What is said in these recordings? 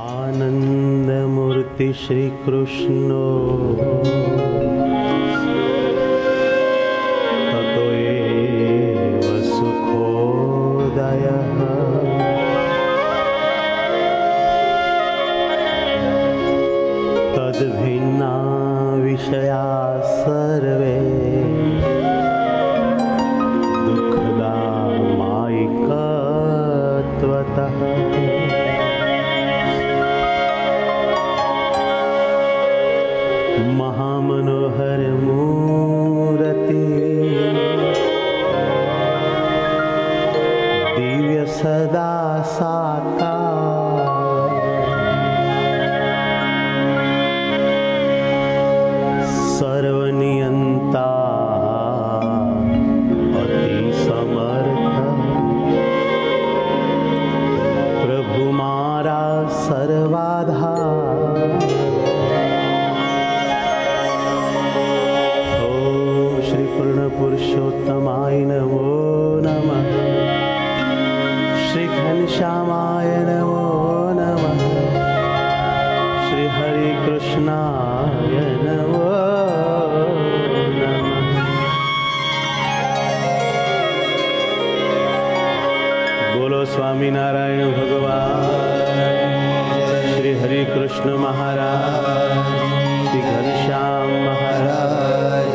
આનંદ મૂર્તિ શ્રી કૃષ્ણો તતો એવ સુખોદય તદ ભિન્ના વિષયા સર્વે દુઃખદા માયિકત્વતઃ महामनोहर मूर्ति दिव्य सदा साकार सर्वनियंता अति समर्थ प्रभु मारा सर्वाधार पुरुषोत्तमाय नमो नमः श्री घनश्यामाय नमो नमः श्री हरि कृष्णाय नमो नमः। बोलो स्वामीनारायण भगवान श्री हरि कृष्ण महाराज श्री घनश्याम महाराज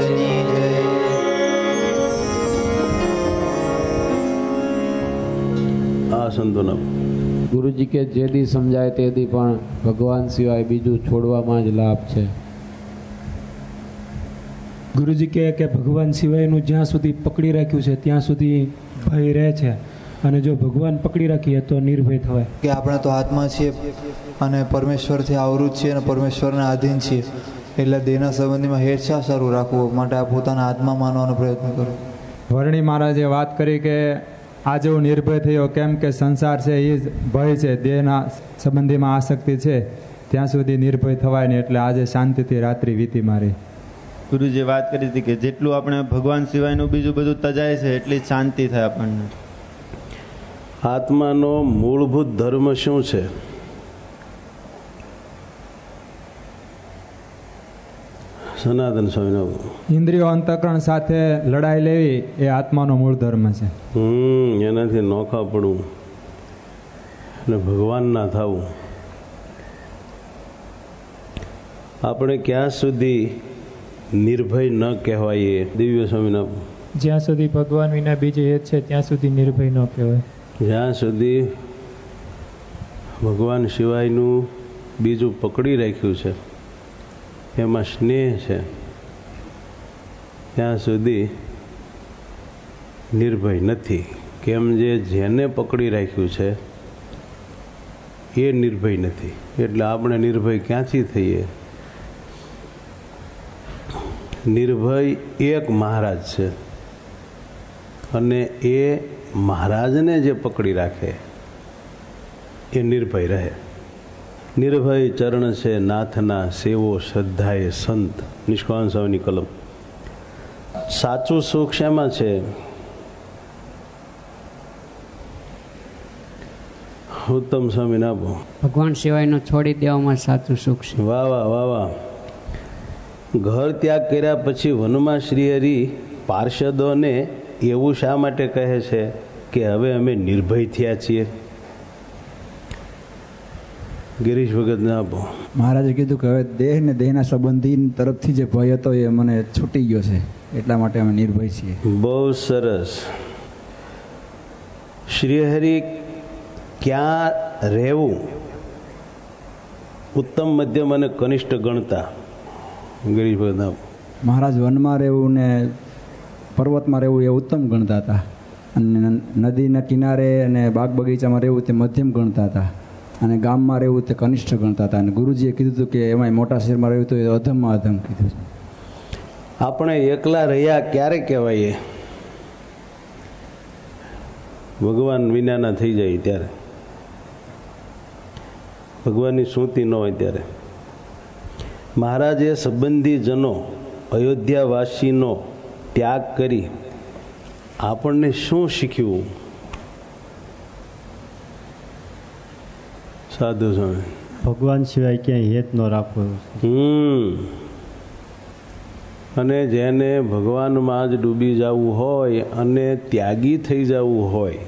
ગુરુજી કે જે દી સમજાય તે દી પણ ભગવાન સિવાય બીજું છોડવામાં જ લાભ છે. ગુરુજી કે ભગવાન સિવાયનું જ્યાં સુધી પકડી રાખ્યું છે ત્યાં સુધી ભય રહે છે, અને જો ભગવાન પકડી રાખીએ તો નિર્ભય થવાય. કે આપણે તો આત્મા છીએ અને પરમેશ્વરથી આવૃત છીએ અને પરમેશ્વરના આધીન છીએ, એટલે દેહના સંબંધીમાં હેરછા સારું રાખવું માટે આ પોતાના આત્મા માનવાનો પ્રયત્ન કરો. વર્ણી મહારાજે વાત કરી કે આજે હું નિર્ભય થયો, કેમ કે સંસાર છે એ ભય છે, દેહના સંબંધીમાં આસક્તિ છે, ત્યાં સુધી નિર્ભય થવાય નહીં. એટલે આજે શાંતિથી રાત્રિ વીતી મારી. ગુરુજીએ વાત કરી હતી કે જેટલું આપણે ભગવાન સિવાયનું બીજું બધું તજાય છે એટલી શાંતિ થાય આપણને. આત્માનો મૂળભૂત ધર્મ શું છે? સનાતન સ્વામી ઇન્દ્રિયો અંતઃકરણ સાથે લડાઈ લેવી એ આત્માનો મૂળ ધર્મ છે. એનાથી નોખા પડવું અને ભગવાન ના થવું. આપણે ક્યાં સુધી નિર્ભય ન કહેવાય? દિવ્ય સ્વામીના જ્યાં સુધી ભગવાન વિના બીજે હેત છે ત્યાં સુધી નિર્ભય ન કહેવાય. જ્યાં સુધી ભગવાન સિવાયનું બીજું પકડી રાખ્યું છે, એમાં સ્નેહ છે, ત્યાં સુધી નિર્ભય નથી. કેમ જેને પકડી રાખ્યું છે એ નિર્ભય નથી, એટલે આપણે નિર્ભય ક્યાંથી થઈએ? નિર્ભય એક મહારાજ છે, અને એ મહારાજને જે પકડી રાખે એ નિર્ભય રહે. નિર્ભય ચરણ છે નાથના, સેવો શ્રદ્ધાએ સંત. નિષ્કાળ સ્વામીની કલમ. સાચું સુખ શેમાં છે? ઉત્તમ સ્વામી ના આપો. ભગવાન સિવાયનું છોડી દેવામાં સાચું સુખ છે. વાહ વાહ વાહ વાહ. ઘર ત્યાગ કર્યા પછી વનમાં શ્રીહરિ પાર્ષદોને એવું શા માટે કહે છે કે હવે અમે નિર્ભય થયા છીએ? ગિરીશ ભગત ના આપો. મહારાજે કીધું કે હવે દેહ ને દેહના સંબંધી તરફથી જે ભય હતો એ મને છૂટી ગયો છે, એટલા માટે અમે નિર્ભય છીએ. બહુ સરસ. શ્રીહરિ ક્યાં રહેવું ઉત્તમ, મધ્યમ અને કનિષ્ઠ ગણતા? ગિરીશ ભગત ના આપો. મહારાજ વનમાં રહેવું ને પર્વતમાં રહેવું એ ઉત્તમ ગણતા હતા, અને નદીના કિનારે અને બાગ બગીચામાં રહેવું તે મધ્યમ ગણતા હતા, અને ગામમાં રહેવું તે કનિષ્ઠ ગણતા હતા. અને ગુરુજીએ કીધું હતું કે એમાં મોટા શહેરમાં રહેવું તો એ અધમમાં અધમ કીધું છે. આપણે એકલા રહ્યા ક્યારે કહેવાય? ભગવાન વિનાના થઈ જાય ત્યારે, ભગવાનની સ્મૃતિ ન હોય ત્યારે. મહારાજે સંબંધીજનો અયોધ્યાવાસીનો ત્યાગ કરી આપણને શું શીખ્યું? સાધુ સ્વામી ભગવાન સિવાય ક્યાંય હેત ન રાખવું. અને જેને ભગવાનમાં જ ડૂબી જવું હોય અને ત્યાગી થઈ જવું હોય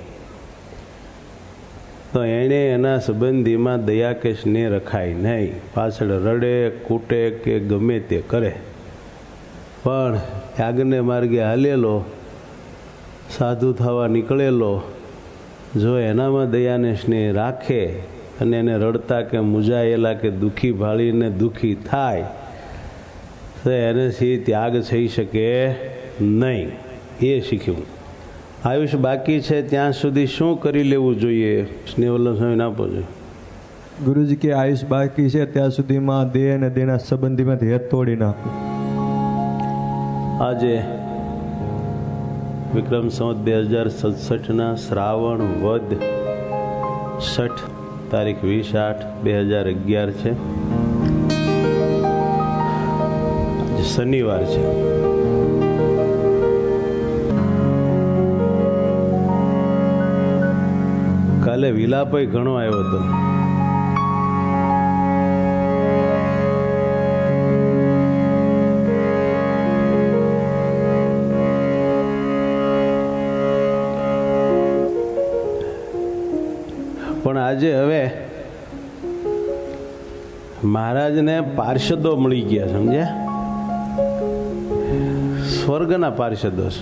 તો એણે એના સંબંધીમાં દયા કે સ્નેહ રખાય નહીં. પાછળ રડે કૂટે કે ગમે તે કરે, પણ ત્યાગને માર્ગે હાલેલો સાધુ થવા નીકળેલો જો એનામાં દયાને સ્નેહ રાખે અને એને રડતા કે મૂંઝાયેલા કે દુઃખી ભાળીને દુઃખી થાય તો એનાથી ત્યાગ થઈ શકે નહીં. એ શીખ્યું. આયુષ્ય બાકી છે ત્યાં સુધી શું કરી લેવું જોઈએ? સ્નેહવલ્લભ સ્વામીને આપો છો. ગુરુજી કે આયુષ બાકી છે ત્યાં સુધીમાં દેહ અને દેહના સંબંધીમાંથી હેત તોડી નાખો. આજે વિક્રમ સંવત 2067 શ્રાવણ વદ 6 તારીખ 20/8/2011 છે. શનિવાર છે. કાલે વિલાપય ઘણો આવ્યો હતો. પણ આજે હવે મહારાજને પાર્ષદો મળી ગયા, સમજ્યા? સ્વર્ગના પાર્ષદો છે.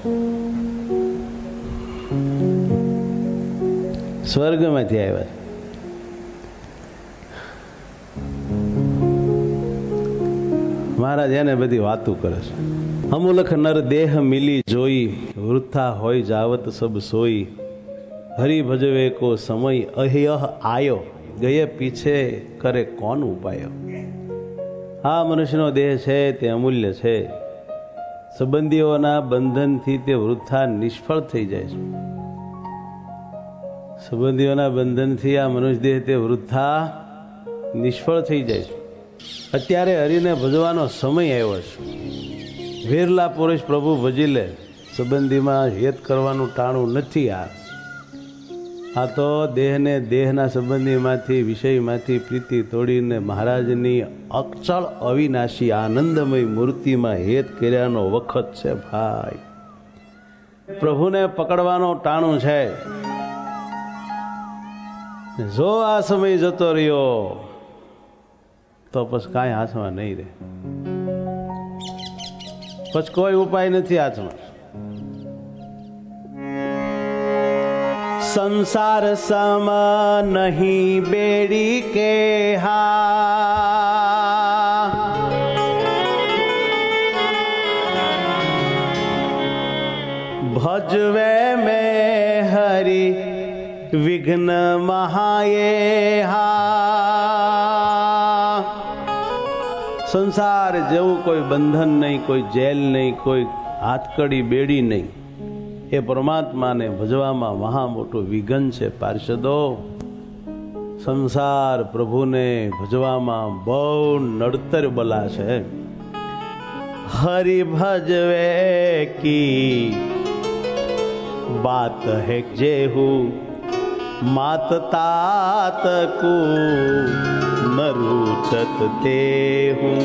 સ્વર્ગમાંથી આવ્યા. મહારાજ એને બધી વાતો કરે છે. અમુલખ નર દેહ મિલી જોઈ, વૃથા હોય જાવત સબ સોઈ. હરિ ભજવે કો સમય અહ્યહ આયો, ગયે પીછે કરે કોણ ઉપાયો. આ મનુષ્યનો દેહ છે તે અમૂલ્ય છે. સંબંધીઓના બંધનથી તે વૃથા નિષ્ફળ થઈ જાય છે. સંબંધીઓના બંધનથી આ મનુષ્ય દેહ તે વૃથા નિષ્ફળ થઈ જાય છે. અત્યારે હરિને ભજવાનો સમય આવ્યો છે. વેરલા પુરુષ પ્રભુ ભજી લે. સંબંધીમાં હેત કરવાનું ટાણું નથી. આ તો દેહને દેહના સંબંધીમાંથી વિષયમાંથી પ્રીતિ તોડીને મહારાજની અક્ષળ અવિનાશી આનંદમય મૂર્તિમાં હેત કર્યાનો વખત છે ભાઈ. પ્રભુને પકડવાનો ટાણું છે. જો આ સમય જતો રહ્યો તો પછી કાંઈ હાથમાં નહીં રહે. પછી કોઈ ઉપાય નથી હાથમાં. સંસાર સમા નહીં બેડી કે હા, ભજવે મેં હરિ વિઘ્ન મહાયે હા. સંસાર જેવું કોઈ બંધન નહીં, કોઈ જેલ નહીં, કોઈ હાથકડી બેડી નહીં. એ પરમાત્માને ભજવામાં મહા મોટું વિઘન છે. પાર્ષદો, સંસાર પ્રભુને ભજવામાં બહુ નડતર બલા છે. હરિ ભજવે કી બાત હે જેહુ માત તાત કો નરુચત તેહું.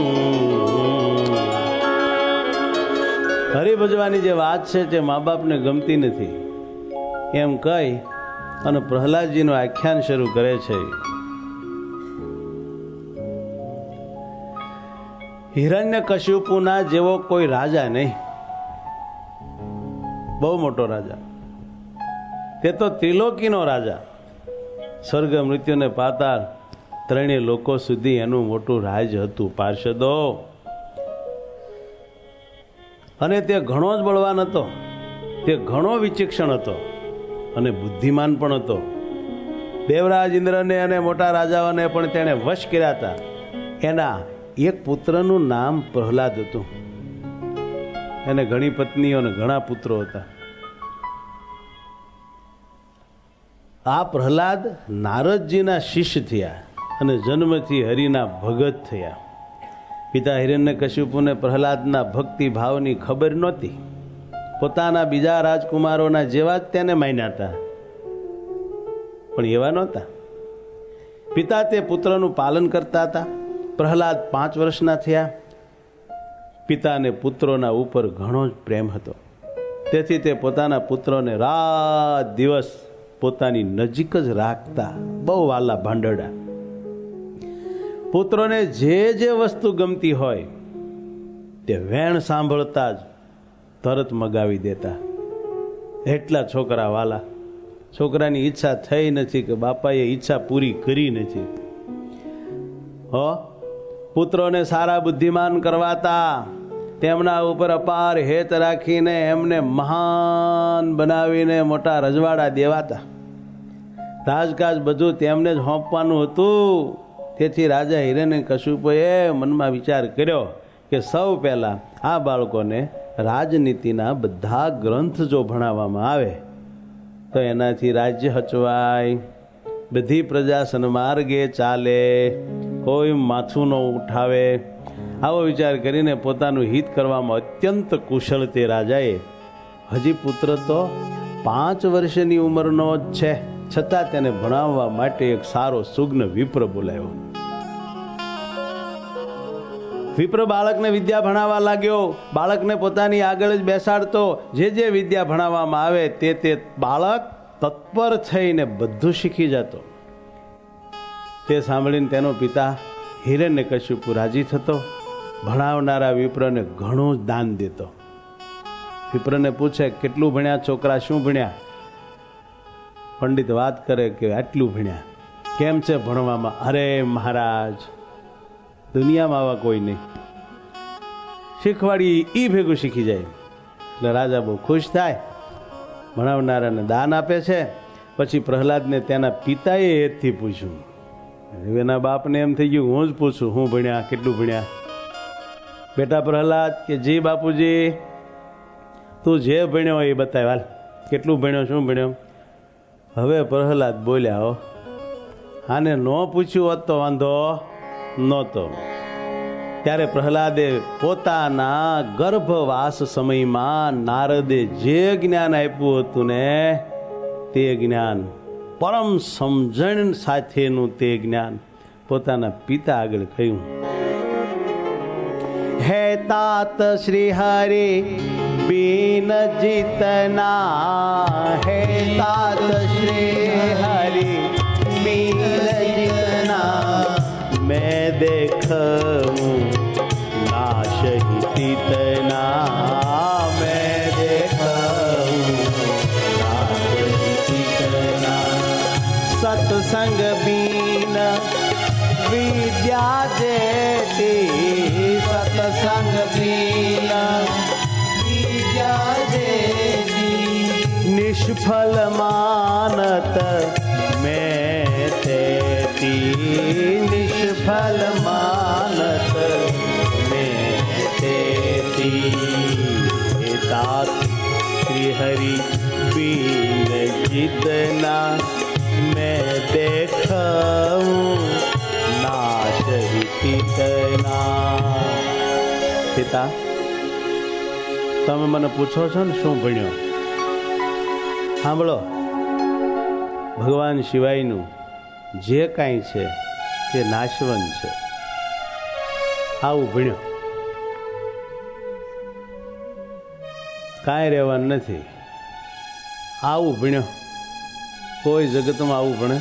હરિભજવાની જે વાત છે તે મા બાપને ગમતી નથી એમ કહી અને પ્રહલાદજીનું આખ્યાન શરૂ કરે છે. હિરણ્યકશ્યપુના જેવો કોઈ રાજા નહીં. બહુ મોટો રાજા. તે તો ત્રિલોકીનો રાજા. સ્વર્ગ મૃત્યુને પાતાળ ત્રણેય લોકો સુધી એનું મોટું રાજ હતું. પાર્ષદો, અને તે ઘણો જ બળવાન હતો. તે ઘણો વિચક્ષણ હતો અને બુદ્ધિમાન પણ હતો. દેવરાજ ઇન્દ્રને અને મોટા રાજાઓને પણ તેણે વશ કર્યા હતા. એના એક પુત્રનું નામ પ્રહલાદ હતું. એને ઘણી પત્નીઓ અને ઘણા પુત્રો હતા. આ પ્રહલાદ નારદજીના શિષ્ય થયા અને જન્મથી હરિના ભગત થયા. પિતા હિરણ્યકશ્યપુને પ્રહલાદના ભક્તિ ભાવની ખબર નહોતી. પોતાના બીજા રાજકુમારોના જેવા જ તેને માન્યા હતા, પણ એવા નહોતા. પિતા તે પુત્રનું પાલન કરતા હતા. પ્રહલાદ 5 વર્ષના થયા. પિતાને પુત્રોના ઉપર ઘણો જ પ્રેમ હતો. તેથી તે પોતાના પુત્રોને રાત દિવસ પોતાની નજીક જ રાખતા. બહુ વાલા ભાંડડા. પુત્રોને જે જે વસ્તુ ગમતી હોય તે વેણ સાંભળતા જ તરત મગાવી દેતા. એટલા છોકરા વાલા. છોકરાની ઈચ્છા થઈ નથી કે બાપાએ ઈચ્છા પૂરી કરી નથી. પુત્રોને સારા બુદ્ધિમાન કરવાતા. તેમના ઉપર અપાર હેત રાખીને એમને મહાન બનાવીને મોટા રજવાડા દેવાતા. રાજકાજ બધું તેમને જ સોંપવાનું હતું. તેથી રાજા હિરણ્યકશિપુએ મનમાં વિચાર કર્યો કે સૌ પહેલા આ બાળકોને રાજનીતિના બધા ગ્રંથ જો ભણાવવામાં આવે તો એનાથી રાજ્ય હચવાય, બધી પ્રજા સન્માર્ગે ચાલે, કોઈ માથું ન ઉઠાવે. આવો વિચાર કરીને પોતાનું હિત કરવામાં અત્યંત કુશળ તે રાજાએ, હજી પુત્ર તો 5 વર્ષની ઉંમરનો જ છે, છતાં તેને ભણાવવા માટે એક સારો સુગ્ન વિપ્ર બોલાવ્યો. વિપ્ર બાળકને વિદ્યા ભણાવવા લાગ્યો. બાળકને પોતાની આગળ જ બેસાડતો. જે વિદ્યા ભણાવવામાં આવે તે બાળક તત્પર થઈને બધું શીખી જતો. તે સાંભળીને તેનો પિતા હિરણ્યકશિપુ રાજી થતો. ભણાવનારા વિપ્રને ઘણું જ દાન દેતો. વિપ્રને પૂછે, કેટલું ભણ્યા છોકરા, શું ભણ્યા? પંડિત વાત કરે કે આટલું ભણ્યા. કેમ છે ભણવામાં? અરે મહારાજ, દુનિયામાં આવા કોઈ નહીં, શીખવાડી ઈ ભેગું શીખી જાય. એટલે રાજા બહુ ખુશ થાય, ભણાવનારાને દાન આપે છે. પછી પ્રહલાદને તેના પિતાએ હેતથી પૂછ્યું. એના બાપને એમ થઈ ગયું, હું જ પૂછું, હું ભણ્યા, કેટલું ભણ્યા? બેટા પ્રહલાદ કે જી બાપુજી, તું જે ભણ્યો એ બતાવ, હાલ કેટલું ભણ્યો, શું ભણ્યો? હવે પ્રહલાદ બોલ્યા, હો આને ન પૂછ્યું હોત તો વાંધો નહોતો. ત્યારે પ્રહલાદે પોતાના ગર્ભવાસ સમયમાં નારદે જે જ્ઞાન આપ્યું હતું ને તે જ્ઞાન, પરમ સમજણ સાથેનું તે જ્ઞાન પોતાના પિતા આગળ કહ્યું. હે તાત શ્રી હરિ બીન જીતના, હે તાત શ્રી હરિ બીન જીતના, मैं देखूं नाश हितना, मैं देखूं नाश हितना, सत्संग बीन विद्या जेती, सत्संग बीन विद्या जेती, निष्फल मानत मैं तेती, निष्फल मानत में तेती, तात श्री हरि बीन जितना, मैं देखूं नाश हितना. પિતા, તમે મને પૂછો છો ને શું ભણ્યો? સાંભળો, ભગવાન શિવાયનું જે કાંઈ છે તે નાશવંત છે. આવું ભણ્યો, કાંઈ રહેવાનું નથી. આવું ભણ્યો. કોઈ જગતમાં આવું ભણે?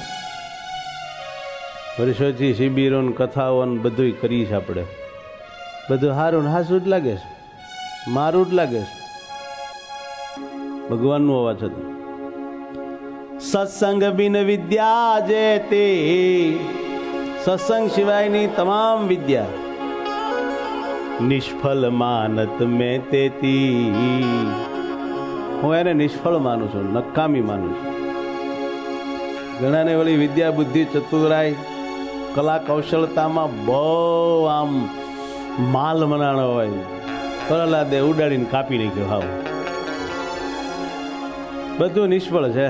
વર્ષોથી શિબિરો ને કથાઓ ને બધું કરીએ છીએ આપણે. બધું સારું ને હાસું જ લાગે છે, મારું જ લાગે છે. ભગવાનનું હોવા છતાં સત્સંગ બિન વિદ્યા જે તે, સત્સંગ સિવાયની તમામ વિદ્યા નિષ્ફળ માનત મેં તેતી, હું એને નિષ્ફળ માનું છું, નકામી માનું છું. ઘણાને વળી વિદ્યા બુદ્ધિ ચતુરાઈ કલા કૌશળતામાં બહુ આમ માલ મનાણો હોય. પ્રહલાદે ઉડાડીને કાપી નાખ્યો. હાવ બધું નિષ્ફળ છે.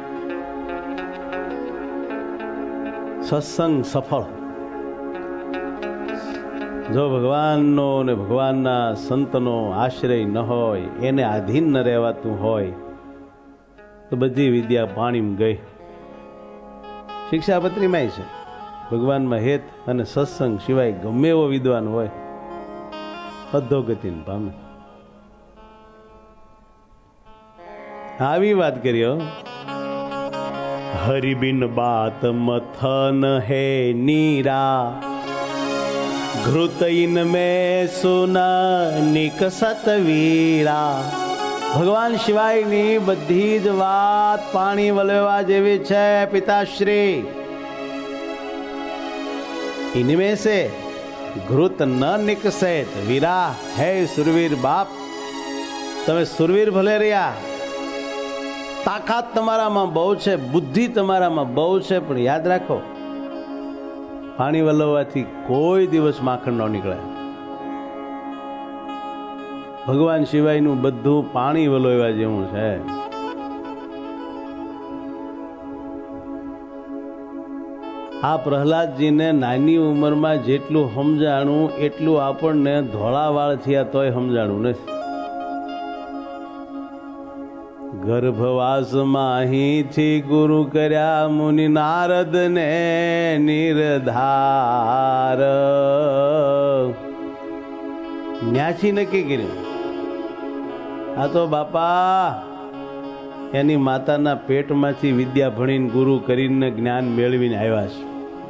સત્સંગ સફળ. જો ભગવાનનો ને ભગવાનના સંતનો આશ્રય ન હોય, એને આધીન ન રહેવાતું હોય તો બધી વિદ્યા પાણીમાં ગઈ. શિક્ષાપત્રીમાં છે ભગવાનમાં હેત અને સત્સંગ સિવાય ગમે એવો વિદ્વાન હોય અધોગતિને પામે. આવી વાત કરીએ. હરિબિન બાત મથન હે નીરા, ઘૃતઈન મેં સુના નિકસત વીરા. ભગવાન શિવાયની બધી જ વાત પાણી વલવા જેવી છે પિતાશ્રી. इनमें से घृत न निकसेत वीरा. है सुरवीर बाप, તમે સુરવીર ભલે રહ્યા, તાકાત તમારામાં બહુ છે, બુદ્ધિ તમારામાં બહુ છે, પણ યાદ રાખો પાણી વલવવાથી કોઈ દિવસ માખણ ન નીકળે. ભગવાન સિવાયનું બધું પાણી વલોવા જેવું છે. આ પ્રહલાદજીને નાની ઉંમરમાં જેટલું સમજાણું એટલું આપણને ધોળાવાળ થયા તોય સમજાણું નથી. ગર્ભવાસમાં અહીંથી ગુરુ કર્યા મુનિ નારદ ને નિર્ધાર. ન્યાથી નક્કી કર્યું આ તો બાપા એની માતાના પેટમાંથી વિદ્યા ભણીને ગુરુ કરીને જ્ઞાન મેળવીને આવ્યા છે.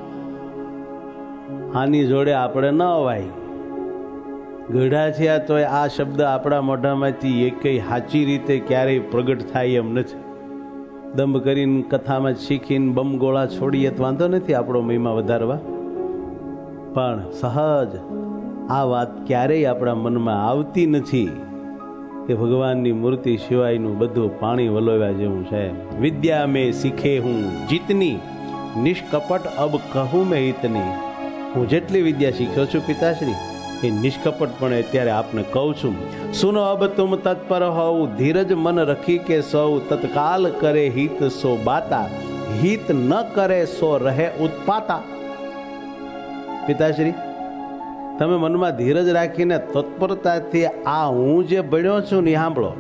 આની જોડે આપણે ન અવાય. ગઢા થયા તોય આ શબ્દ આપણા મોઢામાંથી એકેય સાચી રીતે ક્યારેય પ્રગટ થાય એમ નથી. દંભ કરીને કથામાં શીખીને બમ ગોળા છોડીએ તો વાંધો નથી આપણો મહિમા વધારવા, પણ સહજ આ વાત ક્યારેય આપણા મનમાં આવતી નથી કે ભગવાનની મૂર્તિ સિવાયનું બધું પાણી વલોવ્યા જેવું છે. વિદ્યા મેં શીખે હું જીતની, નિષ્કપટ અબ કહું મેં ઇતની. હું જેટલી વિદ્યા શીખ્યો છું પિતાશ્રી એ નિષ્કપટપણે અત્યારે આપને કહું છું. સુનો અબ તુમ તત્પર હોવ, ધીરજ મન રખી કે સૌ, તત્કાલ કરે હિત સો બાતા, હિત ન કરે સો રહે ઉત્પાતા. પિતાશ્રી તમે મનમાં ધીરજ રાખીને તત્પરતાથી આ હું જે ભણ્યો છું ને સાંભળો.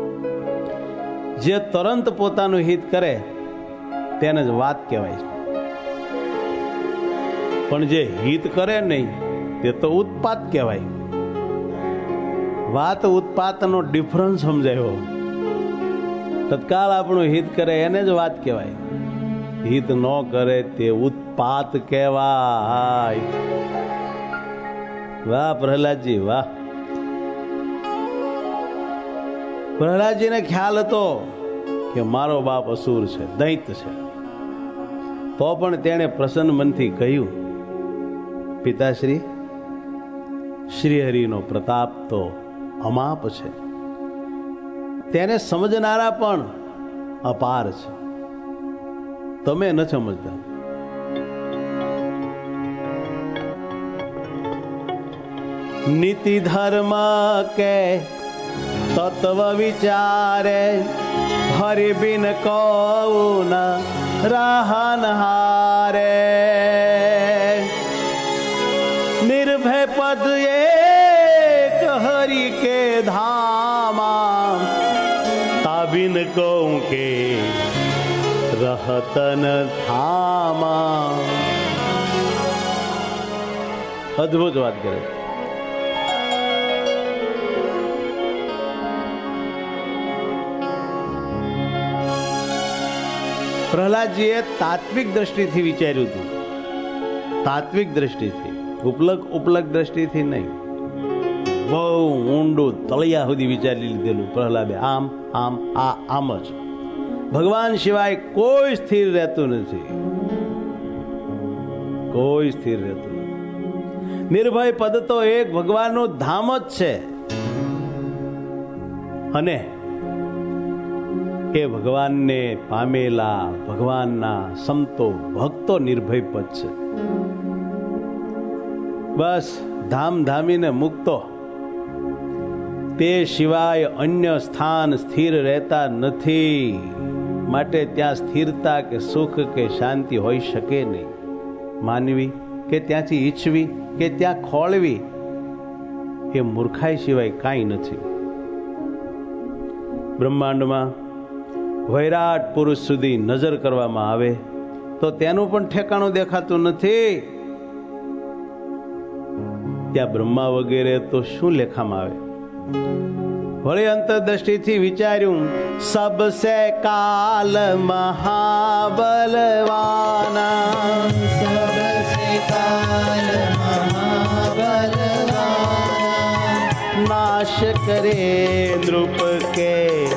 જે તરત પોતાનું હિત કરે તેને જ વાત કહેવાય છે, પણ જે હિત કરે નહીં તે તો ઉત્પાત કહેવાય. વાત ઉત્પાતનો ડિફરન્સ સમજાયો. તત્કાળ આપણું હિત કરે એને જ વાત કહેવાય, હિત ન કરે તે ઉત્પાત કહેવાય. વાહ પ્રહલાદજી વાહ. પ્રહલાદજીને ખ્યાલ હતો કે મારો બાપ અસુર છે, દૈત છે, તો પણ તેણે પ્રસન્ન મનથી કહ્યું પિતાશ્રી શ્રીહરિનો પ્રતાપ તો અમાપ છે, તેને સમજનારા પણ અપાર છે, તમે ન સમજતા. નીતિ ધર્મ કે તત્વ વિચારે, હરિ બિન કૌન રહન હારે. निर्भय पद एक हरि के धामा, ताबिन कहूं के रहतन थामा. अद्भुत बात करे. પ્રહલાદજીએ તાત્વિક દ્રષ્ટિથી વિચાર્યું હતું, તાત્વિક દ્રષ્ટિથી, ઉપલક દ્રષ્ટિથી નહીં. બહુ ઊંડું તળિયા સુધી વિચારી લીધેલું પ્રહલાદે. આમ આમ આ આમ જ. ભગવાન સિવાય કોઈ સ્થિર રહેતું નથી, કોઈ સ્થિર રહેતું નથી. નિર્ભય પદ તો એક ભગવાનનું ધામ જ છે, અને એ ભગવાનને પામેલા ભગવાનના સંતો ભક્તો નિર્ભય પદ છે. બસ ધામ ધામીને મુક્તો, તે સિવાય અન્ય સ્થાન સ્થિર રહેતા નથી. માટે ત્યાં સ્થિરતા કે સુખ કે શાંતિ હોઈ શકે નહીં. માનવી કે ત્યાંથી ઈચ્છવી કે ત્યાં ખોળવી એ મૂર્ખાઈ સિવાય કાંઈ નથી. બ્રહ્માંડમાં વૈરાટ પુરુષ સુધી નજર કરવામાં આવે તો તેનું પણ ઠેકાણું દેખાતું નથી. ત્યાં બ્રહ્મા વગેરે તો શું લેખામાં આવે? વળી અંતરદ્રષ્ટિથી વિચાર્યું, સબસે કાલ મહાબલવાના, સબસે કાલ મહાબલવાના, નાશ કરે નૃપ કે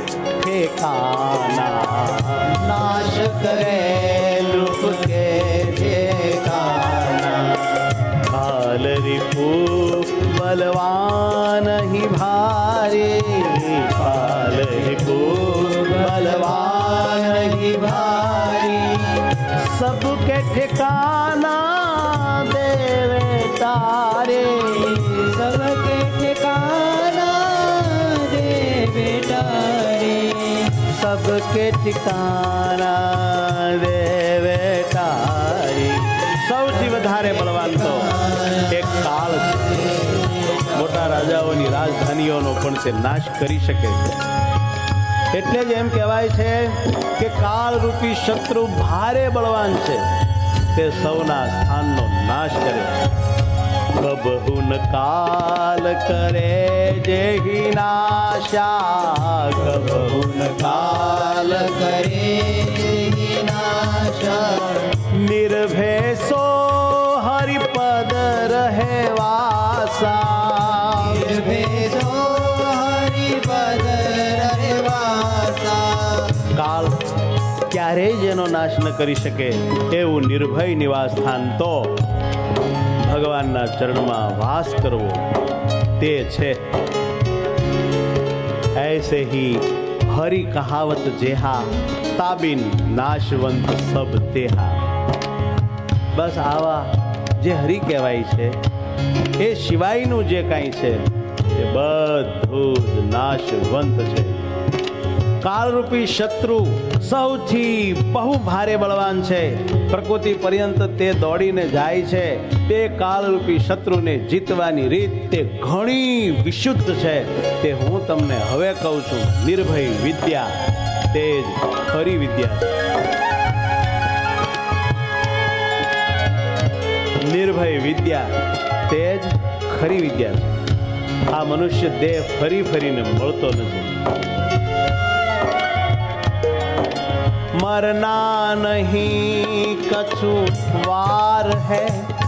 ઠેકાના, નાશ કરે નૃપ કે ઠેકાના. કાલ રિપુ बलवान ही भारी, काल रिपु बलवान ही भारी, सबके ठिकाना देवे तारे, सबके ठिकाना देवे तारे, सबके ठिकाना देवे तारी. સૌથી વધારે બળવાન તો એક કાળ છે. મોટા રાજાઓની રાજધાનીઓનો પણ તે નાશ કરી શકે છે. એટલે જ એમ કહેવાય છે કે કાળરૂપી શત્રુ ભારે બળવાન છે, તે સૌના સ્થાનનો નાશ કરે. કબહુ ન કાલ કરે જેહી નાશા, કબહુ ન કાલ કરે જેહી નાશા. નિર્ભય સો હરિપદ રહે વાસા, નિર્ભય સો હરિપદ રહે વાસા. કાળ ક્યારેય જેનો નાશ ન કરી શકે એવું નિર્ભય નિવાસ સ્થાન તો ભગવાનના ચરણમાં વાસ કરવો તે છે. ऐसे ही हरि कहावत जेहा, ताबिन नाशवंत सब तेहा. બસ આવા જે હરિ કહેવાય છે એ સિવાયનું જે કાંઈ છે એ બધું જ નાશવંત છે. કાળરૂપી શત્રુ સૌથી બહુ ભારે બળવાન છે. પ્રકૃતિ પર્યંત તે દોડીને જાય છે. તે કાળરૂપી શત્રુને જીતવાની રીત તે ઘણી વિશુદ્ધ છે. તે હું તમને હવે કહું છું. નિર્ભય વિદ્યા તે જ ખરી વિદ્યા છે. નિર્ભય વિદ્યા તે જ ખરી વિદ્યા છે. આ મનુષ્ય દેહ ફરી ફરીને મળતો નથી. मरना नहीं कछु वार है,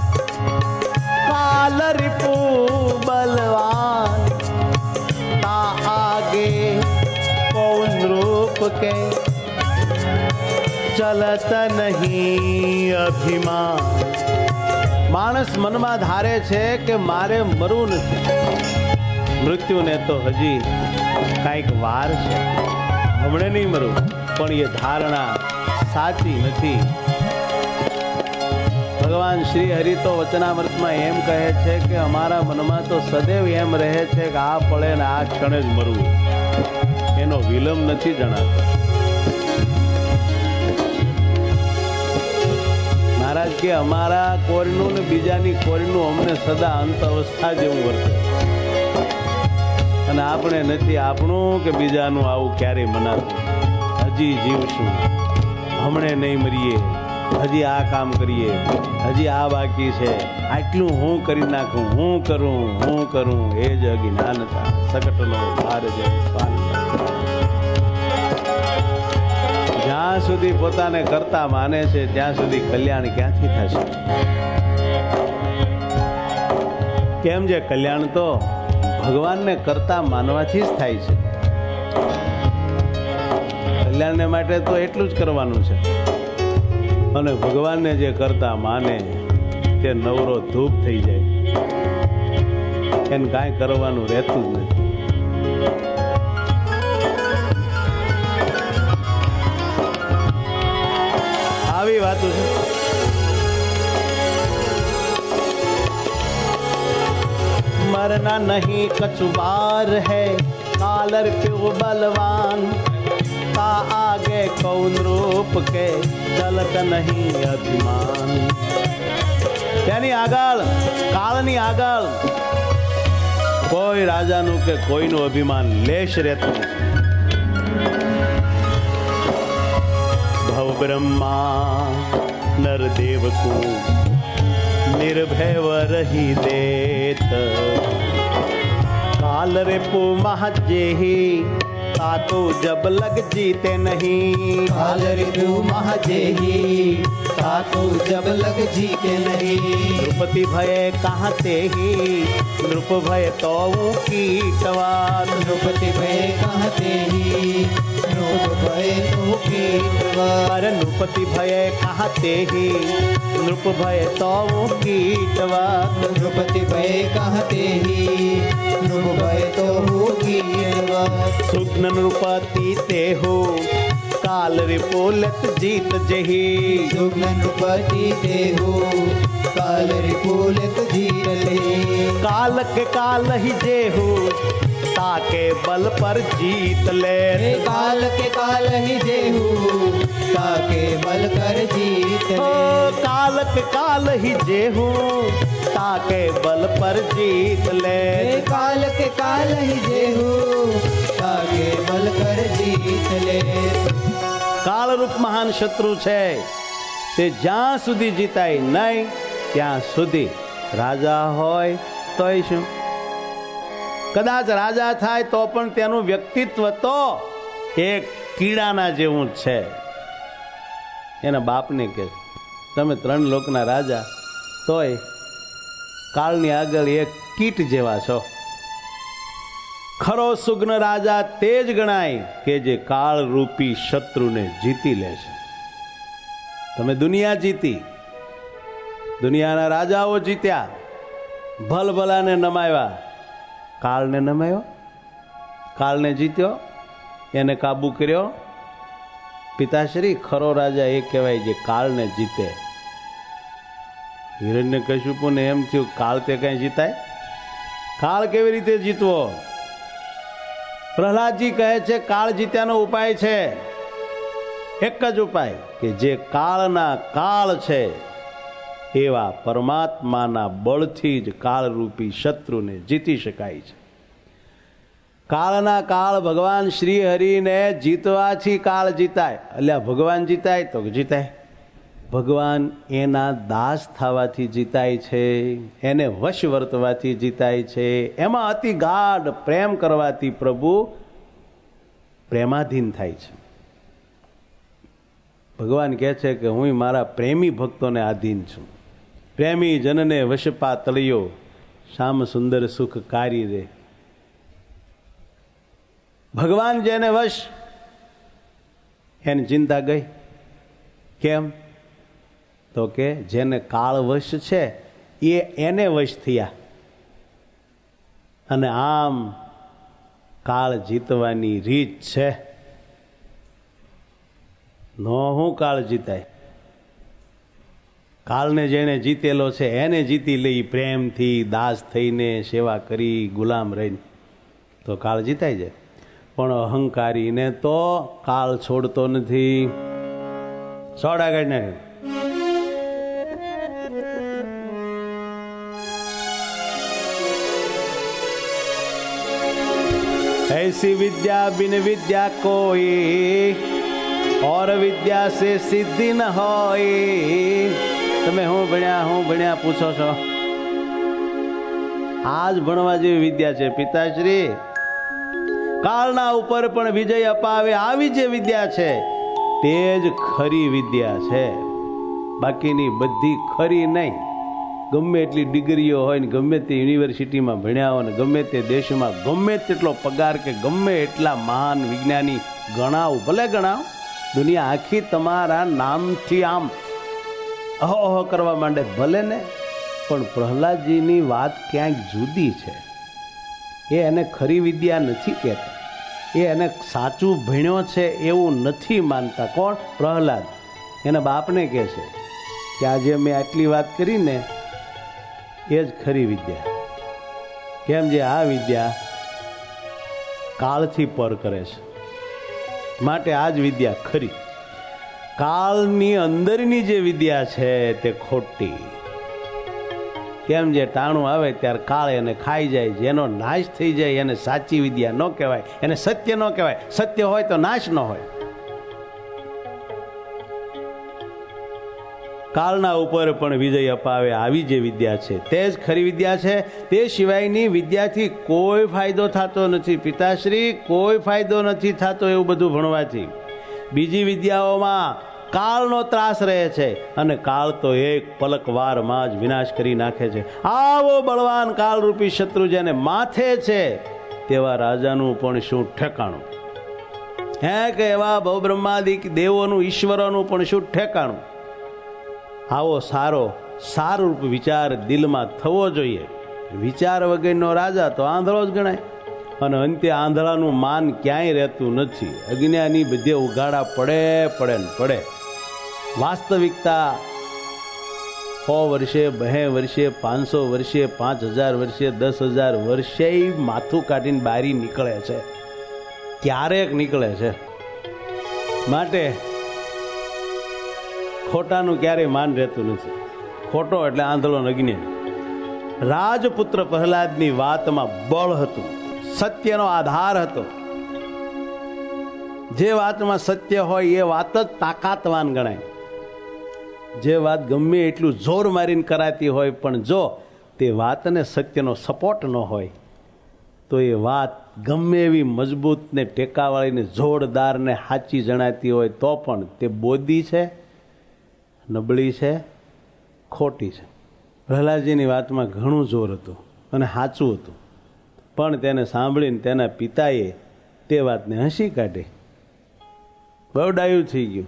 काल रिपु बलवान, ता आगे कौन रूप के चलत नहीं अभिमान. માણસ મનમાં ધારે છે કે મારે મરવું નથી, મૃત્યુને તો હજી કાંઈક વાર છે, હમણે નહીં મરું. પણ એ ધારણા સાચી નથી. ભગવાન શ્રી હરિ તો વચનામૃતમાં એમ કહે છે કે અમારા મનમાં તો સદૈવ એમ રહે છે કે આ પળે ને આ ક્ષણે જ મરવું, એનો વિલંબ નથી જણાતો. મહારાજ કે અમારા કોરનું ને બીજાની કોરનું અમને સદા અંત અવસ્થા જેવું વર્તે, અને આપણે નથી આપણું કે બીજાનું આવું ક્યારેય મનાતું. હજી જીવશું, હમણે નહીં મરીએ, હજી આ કામ કરીએ, હજી આ બાકી છે, આટલું હું કરી નાખું, હું કરું એ જ અજ્ઞાનતા. સકટનો ભાર જે જ્યાં સુધી પોતાને કરતા માને છે ત્યાં સુધી કલ્યાણ ક્યાંથી થશે? કેમ જે કલ્યાણ તો ભગવાનને કરતા માનવાથી જ થાય છે. કલ્યાણને માટે તો એટલું જ કરવાનું છે, અને ભગવાનને જે કરતા માને તે નવરો ધૂપ થઈ જાય, એને કાંઈ કરવાનું રહેતું જ નથી. આવી વાતો છે. मरना नहीं कछुबार है, कालर प्यो बलवान, ता आगे कौन रूप के चलत नहीं अभिमान. તેની આગળ, કાળની આગળ કોઈ રાજાનું કે કોઈનું અભિમાન લેશ રહેતું નથી. ભવ બ્રહ્મા नरदेव को निर्भय रही देत। काल रिपु महजेही ताको जब लग जीते नहीं। काल रिपु महजेही ताको जब लग जीते नहीं। नृपति भय कहते ही नृप भय तो कीटवात। नृपति भय कहते ही नृप भय तो कीटवात। अरे नृपति भय कहते ही नृप भय तो कीटवात। नृपति भय कहते ही नृप भय तो कीटवात। सुग्न नृपति ते हो काल रिपोलत जीत जही। सुग्न नृपति ते हो काल रिपोलत जीत जही। काल के काल ही जे हो ताके बल पर जीत ले। काल के काल ही जे हो ताके बल कर जीत ले। काल के काल ही जे हो ताके बल पर जीत ले। काल के काल ही जे हो ताके बल कर जीत ले। કાળ રૂપ મહાન શત્રુ છે તે જ્યાં સુધી જીતાય નહીં ત્યાં સુધી રાજા હોય તોય શું? કદાચ રાજા થાય તો પણ તેનું વ્યક્તિત્વ તો એક કીડાના જેવું જ છે. એના બાપને કે તમે 3 લોકના રાજા તોય કાળની આગળ એક કીટ જેવા છો. ખરો સુગ્ન રાજા તે જ ગણાય કે જે કાળ રૂપી શત્રુને જીતી લે છે. તમે દુનિયા જીતી, દુનિયાના રાજાઓ જીત્યા, ભલભલાને નમાવ્યા, કાળને નમાયો, કાળને જીત્યો, એને કાબુ કર્યો. પિતાશ્રી ખરો રાજા એ કહેવાય જે કાળને જીતે. હિરણ્યકશ્યપુને એમ થયું કાળ તે કઈ જીતાય? કાળ કેવી રીતે જીતવો? પ્રહલાદજી કહે છે કાળ જીત્યાનો ઉપાય છે એક જ ઉપાય કે જે કાળના કાળ છે એવા પરમાત્માના બળથી જ કાળરૂપી શત્રુને જીતી શકાય છે. કાળના કાળ ભગવાન શ્રી હરિને જીતવાથી કાળ જીતાય. એટલે ભગવાન જીતાય તો જીતાય. ભગવાન એના દાસ થવાથી જીતાય છે, એને વશ વર્તવાથી જીતાય છે. એમાં અતિ ગાઢ પ્રેમ કરવાથી પ્રભુ પ્રેમાધીન થાય છે. ભગવાન કહે છે કે હું મારા પ્રેમી ભક્તોને આધીન છું. પ્રેમી જનને વશપા તળિયો શ્યામ સુંદર સુખ કારી રે. ભગવાન જેને વશ એની ચિંતા ગઈ. કેમ? તો કે જેને કાળ વશ છે એને વશ થયા. અને આમ કાળ જીતવાની રીત છે. નો હું કાળ જીતાય? કાળને જેને જીતેલો છે એને જીતી લઈ પ્રેમથી, દાસ થઈને, સેવા કરી, ગુલામ રહીને તો કાળ જીતાઈ જાય. પણ અહંકારીને તો કાળ છોડતો નથી. સોડા કાઢી નાખે. ऐसी विद्या बिन विद्या कोई और विद्या से सिद्धि न होई. તમે હું ભણ્યા પૂછો છો? આજ ભણવા જેવી વિદ્યા છે પિતાશ્રી. કાળના ઉપર પણ વિજય અપાવે આવી જે વિદ્યા છે તે જ ખરી વિદ્યા છે. બાકીની બધી ખરી નહીં. ગમે એટલી ડિગ્રીઓ હોય ને ગમે તે યુનિવર્સિટીમાં ભણ્યા હોય ને ગમે તે દેશમાં ગમે તેટલો પગાર કે ગમે એટલા મહાન વિજ્ઞાની ગણાવ, ભલે ગણાવ, દુનિયા આખી તમારા નામથી આમ અહો કરવા માંડે ભલે ને, પણ પ્રહલાદજીની વાત ક્યાંક જુદી છે. એ એને ખરી વિદ્યા નથી કહેતા, એ એને સાચું ભણ્યો છે એવું નથી માનતા. કોણ? પ્રહલાદ. એના બાપને કહે છે કે આજે મેં આટલી વાત કરીને એ જ ખરી વિદ્યા. કેમ? જે આ વિદ્યા કાળથી પર કરે છે માટે આ જ વિદ્યા ખરી. કાળની અંદરની જે વિદ્યા છે તે ખોટી. કેમ? જે ટાણું આવે ત્યારે કાળ એને ખાઈ જાય, જેનો નાશ થઈ જાય એને સાચી વિદ્યા ન કહેવાય, એને સત્ય ન કહેવાય. સત્ય હોય તો નાશ ન હોય. કાળના ઉપર પણ વિજય અપાવે આવી જે વિદ્યા છે તે જ ખરી વિદ્યા છે. તે સિવાયની વિદ્યાથી કોઈ ફાયદો થતો નથી પિતાશ્રી, કોઈ ફાયદો નથી થતો એવું બધું ભણવાથી. બીજી વિદ્યાઓમાં કાળનો ત્રાસ રહે છે અને કાળ તો એક પલકવારમાં જ વિનાશ કરી નાખે છે. આવો બળવાન કાળરૂપી શત્રુ જેને માથે છે તેવા રાજાનું પણ શું ઠેકાણું? હે કે એવા બહુબ્રહ્માદિક દેવોનું ઈશ્વરોનું પણ શું ઠેકાણું? આવો સારૂપ વિચાર દિલમાં થવો જોઈએ. વિચાર વગરનો રાજા તો આંધળો જ ગણાય અને અંતે આંધળાનું માન ક્યાંય રહેતું નથી. અજ્ઞાની બધે ઉઘાડા પડે. વાસ્તવિકતા 100 વર્ષે 2 વર્ષે 500 વર્ષે 5000 વર્ષે 10,000 વર્ષે માથું કાઢીને બારી નીકળે છે, ક્યારેક નીકળે છે. માટે ખોટાનું ક્યારેય માન રહેતું નથી. ખોટો એટલે આંધળો અજ્ઞાન. રાજપુત્ર પ્રહલાદની વાતમાં બળ હતું, સત્યનો આધાર હતો. જે વાતમાં સત્ય હોય એ વાત જ તાકાતવાન ગણાય. જે વાત ગમે એટલું જોર મારીને કરાતી હોય પણ જો તે વાતને સત્યનો સપોર્ટ ન હોય તો એ વાત ગમે એવી મજબૂત ને ટેકાવાળીને જોરદાર ને સાચી જણાતી હોય તો પણ તે બોદી છે, નબળી છે, ખોટી છે. પ્રહલાદજીની વાતમાં ઘણું જોર હતું અને સાચું હતું પણ તેને સાંભળીને તેના પિતાએ તે વાતને હસી કાઢી. બહુ ડાયું થઈ ગયું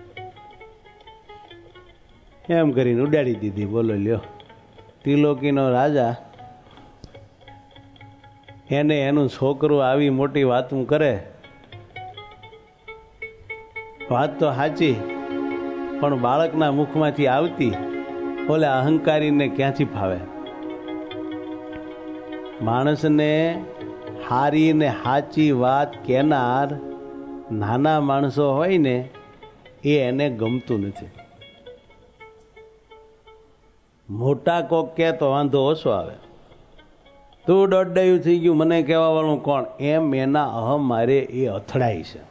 એમ કરીને ઉડાડી દીધી. બોલો લ્યો, ત્રિલોકીનો રાજા એને એનું છોકરું આવી મોટી વાતું કરે. વાત તો સાચી પણ બાળકના મુખમાંથી આવતી ઓલે અહંકારીને ક્યાંથી ફાવે? માણસને હારી ને સાચી વાત કહેનાર નાના માણસો હોય ને એ એને ગમતું નથી. મોટા કોક કે તો વાંધો ઓછો આવે. તું દોડાયું થઈ ગયું મને કહેવા વાળું કોણ? એમ એના અહમ મારે એ અથડાય છે.